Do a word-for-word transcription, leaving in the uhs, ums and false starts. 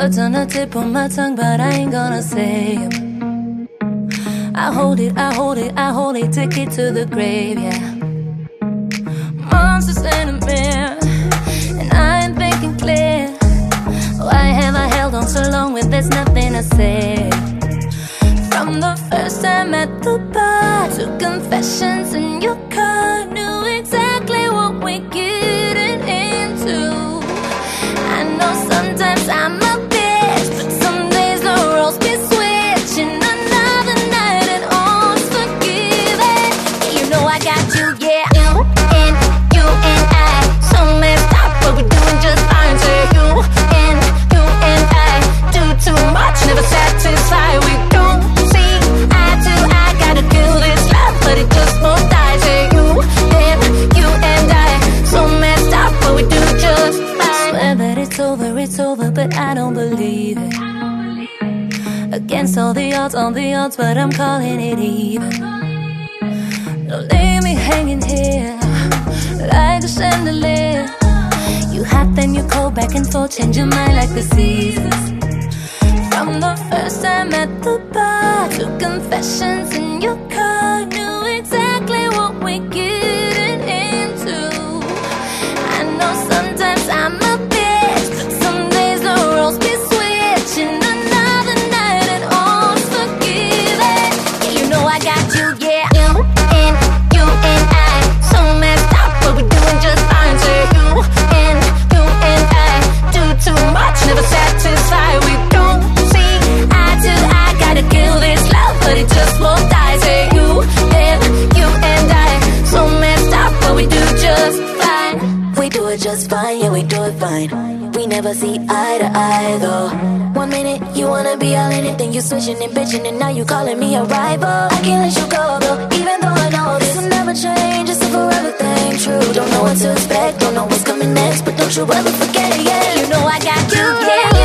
Words on the tip of my tongue, but I ain't gonna say 'em. I hold it, I hold it, I hold it, take it to the grave, yeah. Monsters in the mirror, and I ain't thinking clear. Why have I held on so long when there's nothing to say? From the first time at the bar to confessions in your car, knew exactly what we're getting into. I know sometimes I'm a bitch, but some days the roles be switching. Another night and all's forgiven. Yeah, you know I got you, yeah. You and you and I, so messed up, but we're doing just fine. Say you and you and I do too much, never satisfied. We don't see eye to eye, gotta kill this love, but it just won't die. Say you and you and I, so messed up, but we do just fine. Swear that it's over, it's over, but I don't believe it. Against all the odds, all the odds, but I'm calling it even. Don't leave me hanging here like a chandelier. You hot, then you cold, back and forth, change your mind like the seasons. From the first time at the bar to confessions in your car, knew exactly what we're getting into. I know sometimes I'm a bitch, but some days the roles be switching. Another night and all's forgiven. Yeah, you know I got you, yeah. You and you and I, so messed up, but we're doing just fine. Say you and you and I do too much, never satisfied. We don't see eye to eye, gotta kill this love, but it just won't die. Say you and you and I, so messed up, but we do just fine. We do it just fine, yeah, we do it fine. We never see eye to eye though. One minute you wanna be all in it, then you switching and bitching, and now you calling me a rival. I can't let you go though, even though I know this will never change. It's a forever thing, true. Don't know what to expect, don't know what's coming next, but don't you ever forget it, yeah. You know I got you, yeah.